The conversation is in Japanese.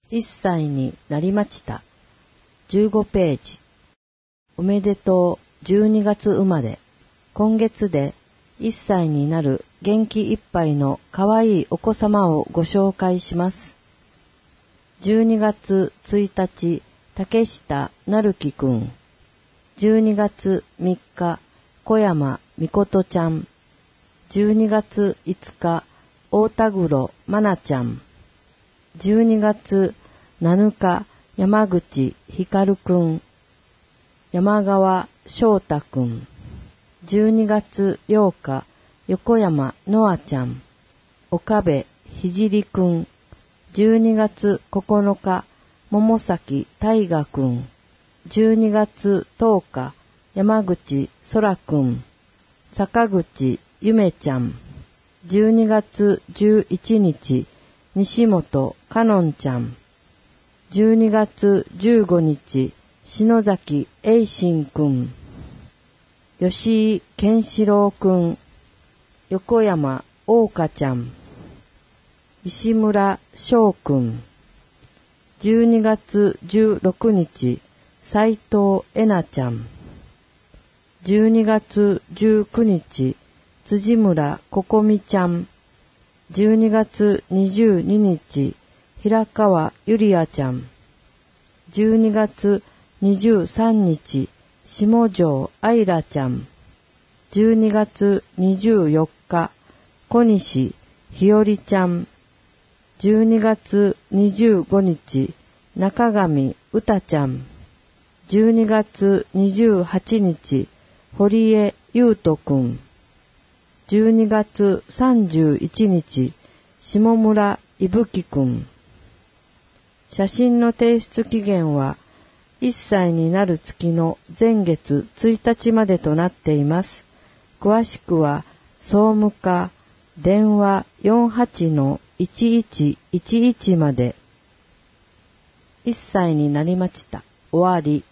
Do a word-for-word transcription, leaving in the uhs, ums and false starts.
いっさいになりました。じゅうごページ。おめでとうじゅうにがつ生まれ。今月でいっさいになる元気いっぱいのかわいいお子様をご紹介します。じゅうにがつついたち、竹下なるきくん。じゅうにがつみっか、小山みことちゃん。じゅうにがついつか、大田黒まなちゃん。じゅうにがつなのか、山口ひかるくん。山川翔太くん。じゅうにがつようか、横山のあちゃん。岡部ひじりくん。じゅうにがつここのか、桃崎大河くん。じゅうにがつとおか、山口そらくん。坂口ゆめちゃん。じゅうにがつじゅういちにち、西本かのんちゃん。じゅうにがつじゅうごにち、篠崎栄信くん。吉井健志郎くん。横山大香ちゃん。石村翔くん。じゅうにがつじゅうろくにち、斉藤えなちゃん。じゅうにがつじゅうくにち、辻村ここみちゃん。じゅうにがつにじゅうににち、平川ゆりあちゃん。じゅうにがつにじゅうさんにち、下條あいらちゃん。じゅうにがつにじゅうよっか、小西ひよりちゃん。じゅうにがつにじゅうごにち、中上うたちゃん。じゅうにがつにじゅうはちにち、堀江ゆうとくん。じゅうにがつさんじゅういちにち、下村いぶきくん。写真の提出期限はいっさいになる月の前月ついたちまでとなっています。詳しくは総務課電話 よんはちのいちいちいちいち まで。いっさいになりました。終わり。